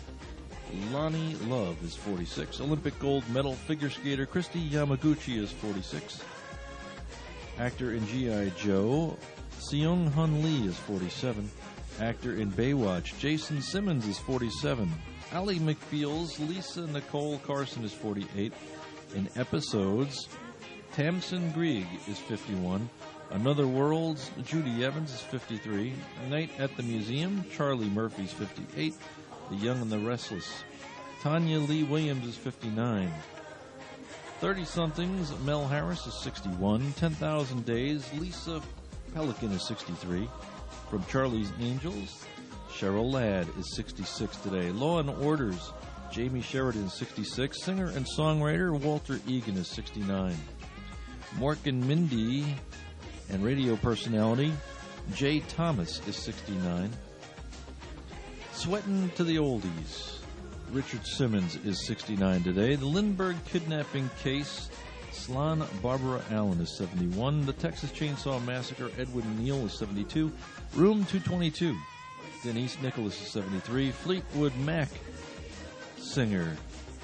Lonnie Love is 46. Olympic gold medal figure skater Christy Yamaguchi is 46. Actor in G.I. Joe, Seung Hun Lee is 47. Actor in Baywatch, Jason Simmons is 47. Ally McBeal's Lisa Nicole Carson is 48. In Episodes, Tamsin Grieg is 51. Another Worlds, Judy Evans is 53. Night at the Museum, Charlie Murphy's 58. The Young and the Restless, Tanya Lee Williams is 59. 30-somethings, Mel Harris is 61. 10,000 Days, Lisa Pelican is 63. From Charlie's Angels, Cheryl Ladd is 66 today. Law and Orders, Jamie Sheridan is 66. Singer and songwriter Walter Egan is 69. Mork and Mindy and radio personality Jay Thomas is 69. Sweatin' to the Oldies, Richard Simmons is 69 today. The Lindbergh kidnapping case, Slán Barbara Allen is 71. The Texas Chainsaw Massacre, Edwin Neal is 72. Room 222, Denise Nicholas is 73. Fleetwood Mac singer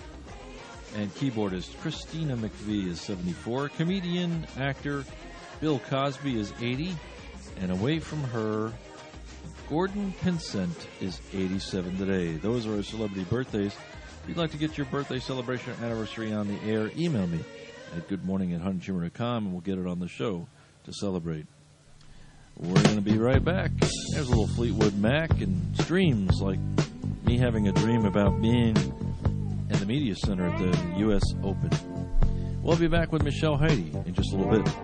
and keyboardist Christina McVie is 74. Comedian, actor Bill Cosby is 80. And away from her, Gordon Pinsent is 87 today. Those are our celebrity birthdays. If you'd like to get your birthday celebration or anniversary on the air, email me at goodmorning@huntingchimmer.com and we'll get it on the show to celebrate. We're going to be right back. There's a little Fleetwood Mac and streams like me having a dream about being in the media center at the U.S. Open. We'll be back with Michelle Heidi in just a little bit.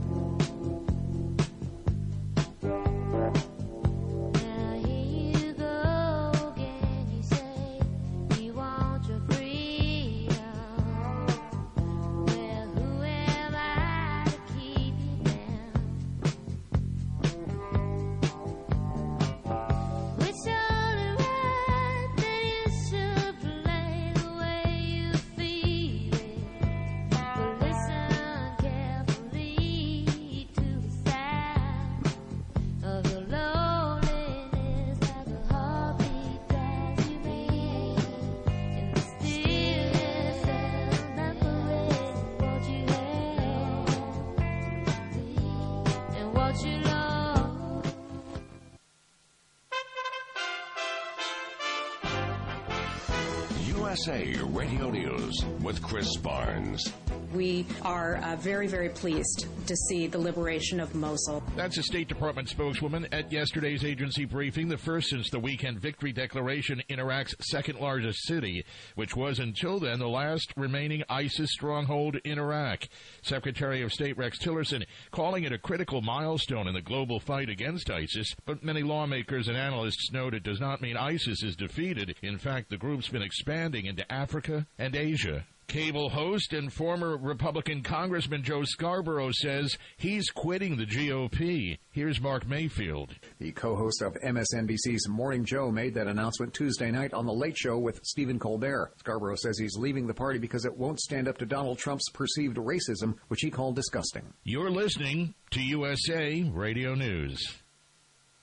USA Radio News with Chris Barnes. We are very, very pleased to see the liberation of Mosul. That's a State Department spokeswoman at yesterday's agency briefing, the first since the weekend victory declaration in Iraq's second largest city, which was until then the last remaining ISIS stronghold in Iraq. Secretary of State Rex Tillerson calling it a critical milestone in the global fight against ISIS, but many lawmakers and analysts note it does not mean ISIS is defeated. In fact, the group's been expanding into Africa and Asia. Cable host and former Republican Congressman Joe Scarborough says he's quitting the GOP. Here's Mark Mayfield. The co-host of MSNBC's Morning Joe made that announcement Tuesday night on The Late Show with Stephen Colbert. Scarborough says he's leaving the party because it won't stand up to Donald Trump's perceived racism, which he called disgusting. You're listening to USA Radio News.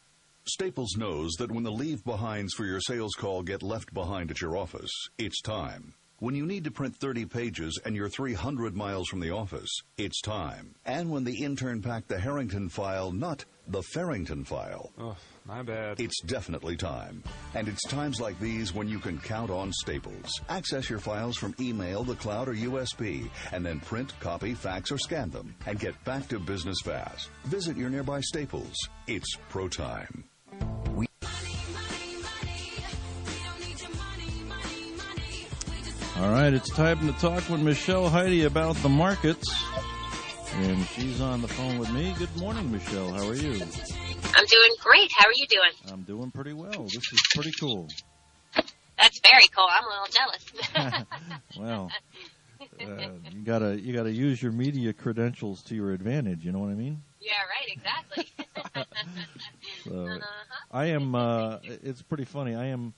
Staples knows that when the leave-behinds for your sales call get left behind at your office, it's time. When you need to print 30 pages and you're 300 miles from the office, it's time. And when the intern packed the Harrington file, not the Farrington file. Oh, my bad. It's definitely time. And it's times like these when you can count on Staples. Access your files from email, the cloud, or USB, and then print, copy, fax, or scan them, and get back to business fast. Visit your nearby Staples. It's pro time. All right, it's time to talk with Michelle Heide about the markets. And she's on the phone with me. Good morning, Michelle. How are you? I'm doing great. How are you doing? I'm doing pretty well. This is pretty cool. That's very cool. I'm a little jealous. Well, you gotta use your media credentials to your advantage. You know what I mean? Yeah, right. Exactly. So, I am. It's pretty funny. I am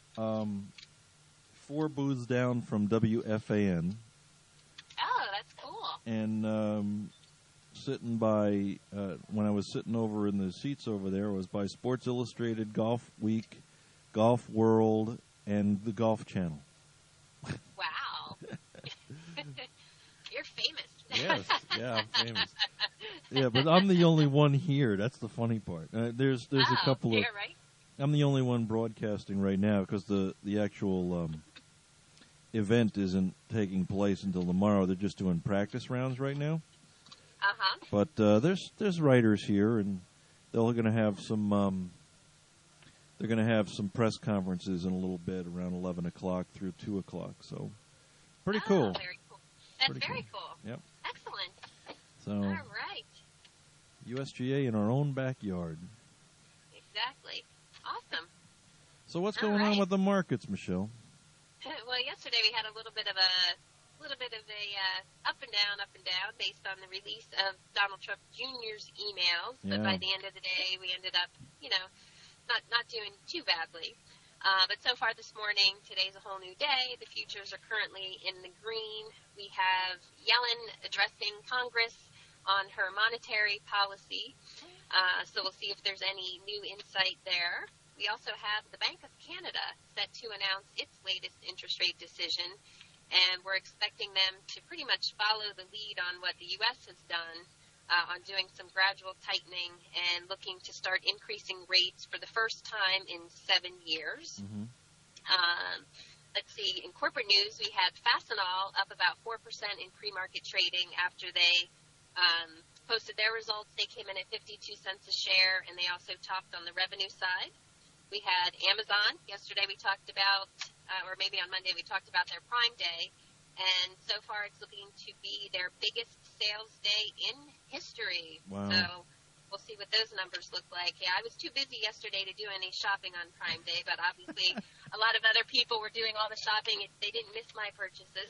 4 booths down from WFAN. Oh, that's cool. And sitting by, when I was sitting over in the seats over there, was by Sports Illustrated, Golf Week, Golf World, and the Golf Channel. Wow. You're famous. Yes, yeah, I'm famous. Yeah, but I'm the only one here. That's the funny part. There's a couple of... Right? I'm the only one broadcasting right now because the actual event isn't taking place until tomorrow. They're just doing practice rounds right now. Uh-huh. But there's writers here, and they're going to have some press conferences in a little bit around 11 o'clock through 2 o'clock. So pretty cool. Very cool. That's pretty very cool. Yep. Excellent. So all right. USGA in our own backyard. Exactly. Awesome. So what's going on with the markets, Michelle? Well, yesterday we had a little bit of a up and down based on the release of Donald Trump Jr.'s emails. But by the end of the day, we ended up, not doing too badly. But so far this morning, today's a whole new day. The futures are currently in the green. We have Yellen addressing Congress on her monetary policy. So we'll see if there's any new insight there. We also have the Bank of Canada set to announce its latest interest rate decision, and we're expecting them to pretty much follow the lead on what the U.S. has done on doing some gradual tightening and looking to start increasing rates for the first time in 7 years. Mm-hmm. Let's see. In corporate news, we had Fastenal up about 4% in pre-market trading after they posted their results. They came in at 52 cents a share, and they also topped on the revenue side. We had Amazon. Yesterday we talked about, or maybe on Monday we talked about their Prime Day, and so far it's looking to be their biggest sales day in history. Wow. So we'll see what those numbers look like. Yeah, I was too busy yesterday to do any shopping on Prime Day, but obviously a lot of other people were doing all the shopping. They didn't miss my purchases.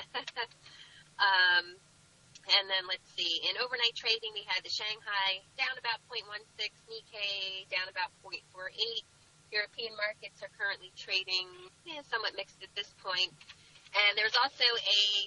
And then let's see. In overnight trading, we had the Shanghai down about 0.16, Nikkei down about 0.48. European markets are currently trading somewhat mixed at this point. And there's also a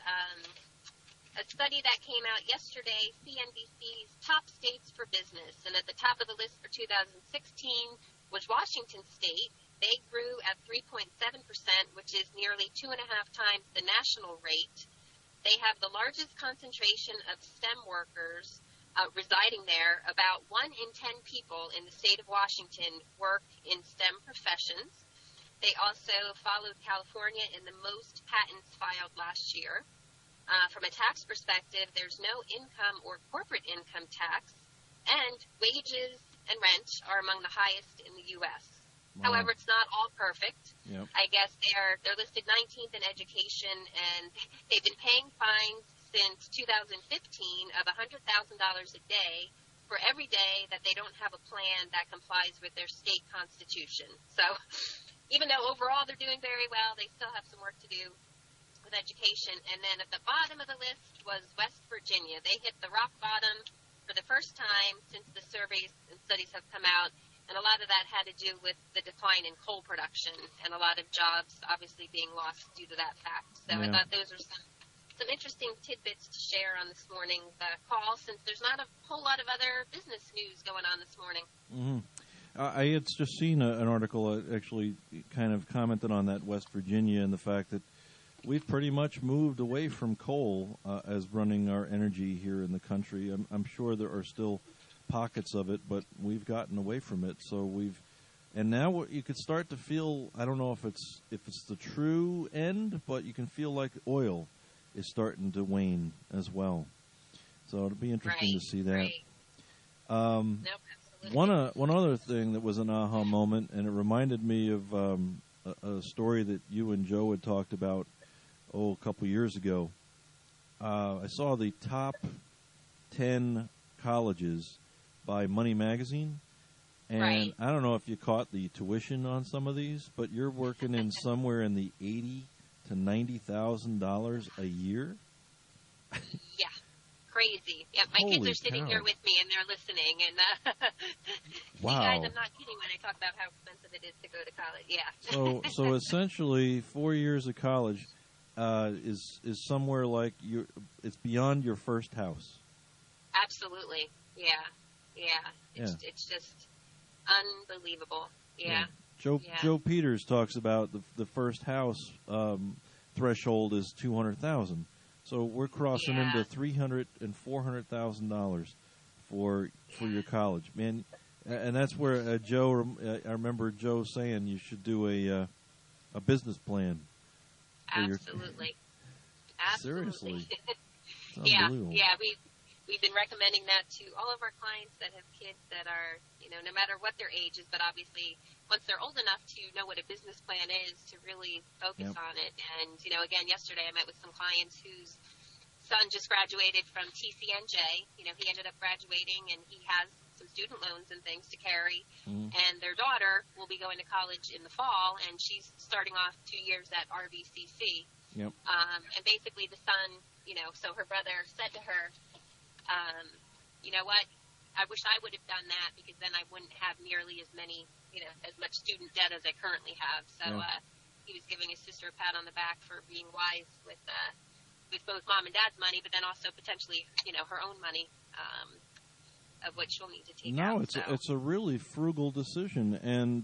study that came out yesterday, CNBC's top states for business. And at the top of the list for 2016 was Washington State. They grew at 3.7%, which is nearly 2.5 times the national rate. They have the largest concentration of STEM workers residing there. About 1 in 10 people in the state of Washington work in STEM professions. They also followed California in the most patents filed last year. From a tax perspective, there's no income or corporate income tax, and wages and rent are among the highest in the U.S. Wow. However, it's not all perfect. Yep. I guess they're listed 19th in education, and they've been paying fines since 2015 of $100,000 a day for every day that they don't have a plan that complies with their state constitution. So even though overall they're doing very well, they still have some work to do with education. And then at the bottom of the list was West Virginia. They hit the rock bottom for the first time since the surveys and studies have come out. And a lot of that had to do with the decline in coal production and a lot of jobs obviously being lost due to that fact. So I thought those are some interesting tidbits to share on this morning's call, since there's not a whole lot of other business news going on this morning. Mm-hmm. I had just seen an article that actually kind of commented on that, West Virginia, and the fact that we've pretty much moved away from coal as running our energy here in the country. I'm sure there are still pockets of it, but we've gotten away from it. And now you could start to feel, I don't know if it's the true end, but you can feel like oil is starting to wane as well. So it'll be interesting to see that. Nope, one other thing that was an aha moment, and it reminded me of a story that you and Joe had talked about, a couple years ago. I saw the top 10 colleges by Money Magazine, and I don't know if you caught the tuition on some of these, but you're working in somewhere in the $80,000 to $90,000 a year. Yeah. Crazy. Yeah, my kids are sitting here with me and they're listening. And wow. You guys, I'm not kidding when I talk about how expensive it is to go to college. Yeah. So essentially, 4 years of college is somewhere like it's beyond your first house. Absolutely. Yeah. It's just unbelievable. Yeah. Joe Peters talks about the first house threshold is $200,000. So we're crossing into $300,000 and $400,000 for your college, man. And that's where Joe. I remember Joe saying you should do a business plan. Absolutely. Seriously. Yeah. We've been recommending that to all of our clients that have kids that are, no matter what their age is, but obviously once they're old enough to know what a business plan is, to really focus on it. And, again, yesterday I met with some clients whose son just graduated from TCNJ. He ended up graduating and he has some student loans and things to carry. And their daughter will be going to college in the fall, and she's starting off 2 years at RVCC. Yep. And basically the son, so her brother said to her, you know what, I wish I would have done that because then I wouldn't have nearly as many, as much student debt as I currently have. So he was giving his sister a pat on the back for being wise with both mom and dad's money, but then also potentially, her own money of what she'll need to take out. It's a really frugal decision, and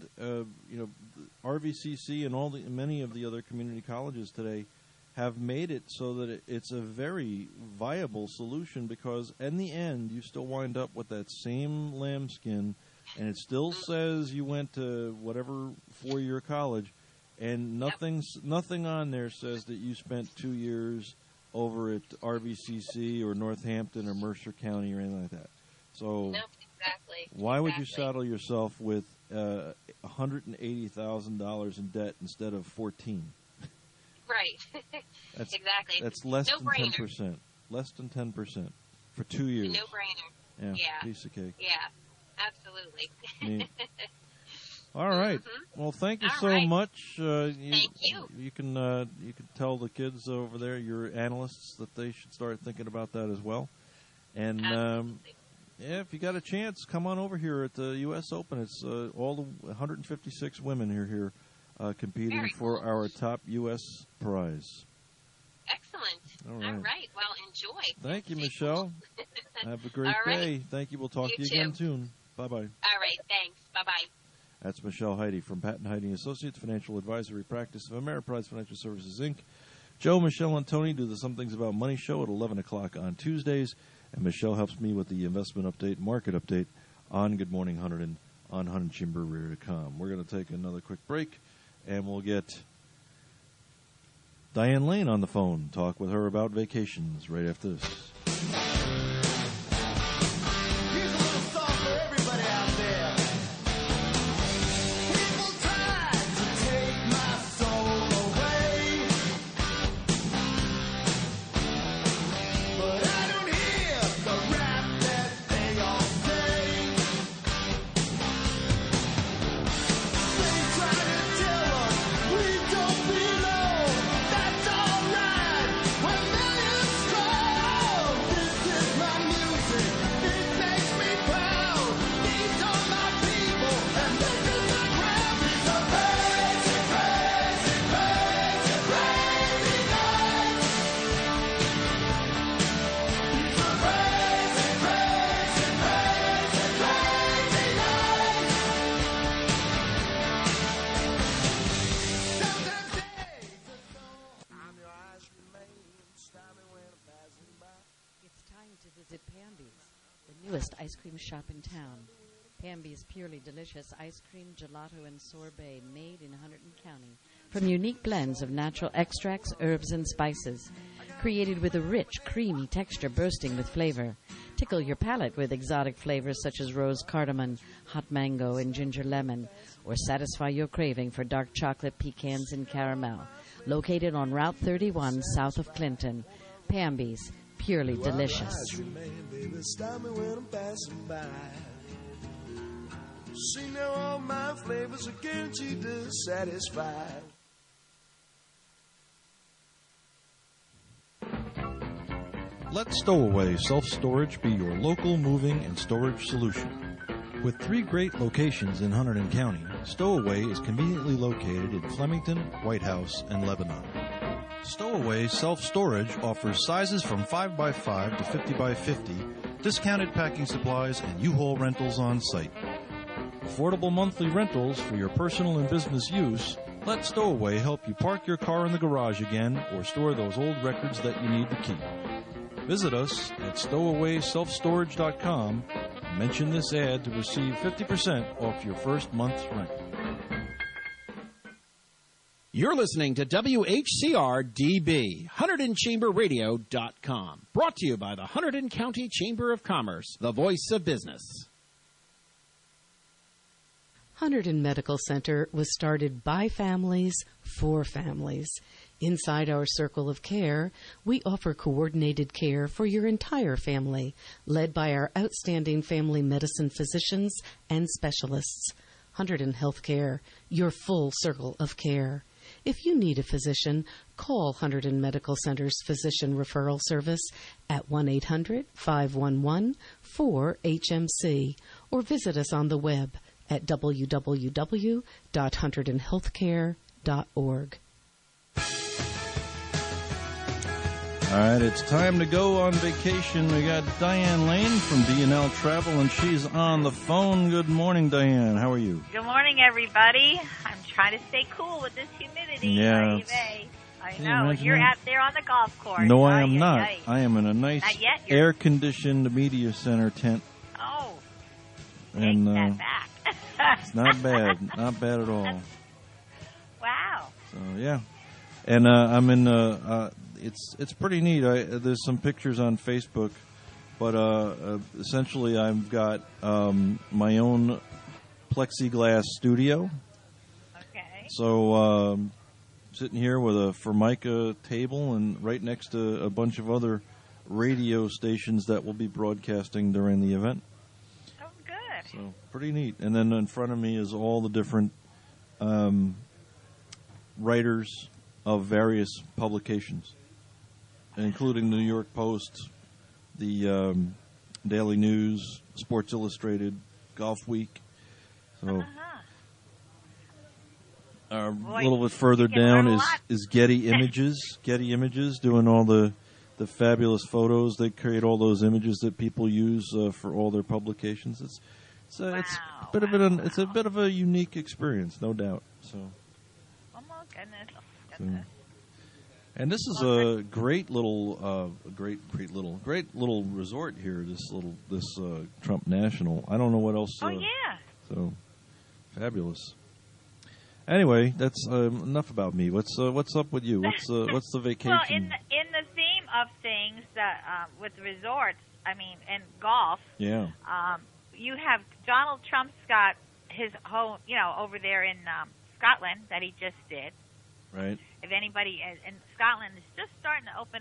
RVCC and many of the other community colleges today have made it so that it's a very viable solution, because in the end you still wind up with that same lambskin, and it still says you went to whatever 4-year college, and nothing on there says that you spent 2 years over at RVCC or Northampton or Mercer County or anything like that. So why would you saddle yourself with $180,000 in debt instead of 14? Right. Exactly. That's less than 10%. Less than 10% for 2 years. No brainer. Yeah. Piece of cake. Yeah. Absolutely. All right. Well, thank you so much. Thank you. You can tell the kids over there, your analysts, that they should start thinking about that as well. And if you got a chance, come on over here at the U.S. Open. It's all the 156 women here competing for our top U.S. prize. Excellent. All right. Well, enjoy. Thank you, Michelle. Have a great day. Thank you. We'll talk to you again soon. Bye-bye. All right. Thanks. Bye-bye. That's Michelle Heide from Patton Heide Associates, financial advisory practice of Ameriprise Financial Services, Inc. Joe, Michelle, and Tony do the Some Things About Money show at 11 o'clock on Tuesdays, and Michelle helps me with the investment update, market update on Good Morning Hunterdon on HunterdonChamberRadio.com. We're going to take another quick break, and we'll get Diane Lane on the phone, talk with her about vacations right after this. coolest ice cream shop in town. Pamby's Purely Delicious ice cream, gelato, and sorbet made in Hunterdon County from unique blends of natural extracts, herbs, and spices. Created with a rich, creamy texture bursting with flavor. Tickle your palate with exotic flavors such as rose cardamom, hot mango, and ginger lemon. Or satisfy your craving for dark chocolate, pecans, and caramel. Located on Route 31 south of Clinton. Pamby's Purely Delicious. See now all my flavors are guaranteed to satisfy. Let Stowaway Self-Storage be your local moving and storage solution. With 3 great locations in Hunterdon County, Stowaway is conveniently located in Flemington, White House, and Lebanon. Stowaway Self-Storage offers sizes from 5x5 to 50x50, discounted packing supplies, and U-Haul rentals on site. Affordable monthly rentals for your personal and business use. Let Stowaway help you park your car in the garage again or store those old records that you need to keep. Visit us at stowawayselfstorage.com and mention this ad to receive 50% off your first month's rent. You're listening to WHCR-DB, HunterdonChamberRadio.com. Brought to you by the Hunterdon County Chamber of Commerce, the voice of business. Hunterdon Medical Center was started by families for families. Inside our circle of care, we offer coordinated care for your entire family, led by our outstanding family medicine physicians and specialists. Hunterdon Healthcare, your full circle of care. If you need a physician, call Hunterdon Medical Center's Physician Referral Service at 1-800-511-4HMC or visit us on the web at www.hunterdonhealthcare.org. All right, it's time to go on vacation. We got Diane Lane from D&L Travel, and she's on the phone. Good morning, Diane. How are you? Good morning, everybody. I'm trying to stay cool with this humidity. Yeah. I know. You're out there on the golf course. No, I am not. I am in a nice air-conditioned media center tent. Oh, and take that back. It's not bad. Not bad at all. Wow. So, yeah. And I'm in it's pretty neat. There's some pictures on Facebook, but essentially I've got my own plexiglass studio. Okay. So sitting here with a Formica table and right next to a bunch of other radio stations that will be broadcasting during the event. Oh, good. So pretty neat. And then in front of me is all the different writers of various publications, including the New York Post, the Daily News, Sports Illustrated, Golf Week. So a little bit further down is Getty Images. Getty Images doing all the fabulous photos. They create all those images that people use for all their publications. It's a bit of a unique experience, no doubt. So. Oh my goodness. And this is a great little resort here. This Trump National. I don't know what else. Oh yeah. So fabulous. Anyway, that's enough about me. What's up with you? What's the vacation? Well, in the theme of things that with resorts, and golf. Yeah. You have Donald Trump's got his home, over there in Scotland that he just did. Right. If anybody in Scotland is just starting to open